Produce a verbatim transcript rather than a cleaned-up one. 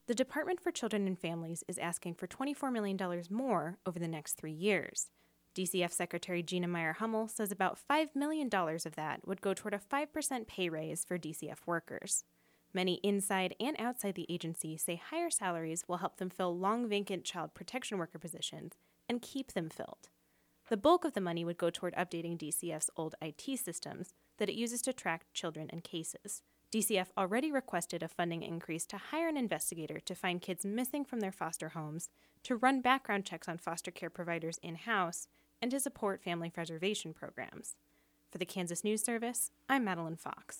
The Department for Children and Families is asking for twenty-four million dollars more over the next three years. D C F Secretary Gina Meyer-Hummel says about five million dollars of that would go toward a five percent pay raise for D C F workers. Many inside and outside the agency say higher salaries will help them fill long vacant child protection worker positions and keep them filled. The bulk of the money would go toward updating D C F's old I T systems that it uses to track children and cases. D C F already requested a funding increase to hire an investigator to find kids missing from their foster homes, to run background checks on foster care providers in-house, and to support family preservation programs. For the Kansas News Service, I'm Madeline Fox.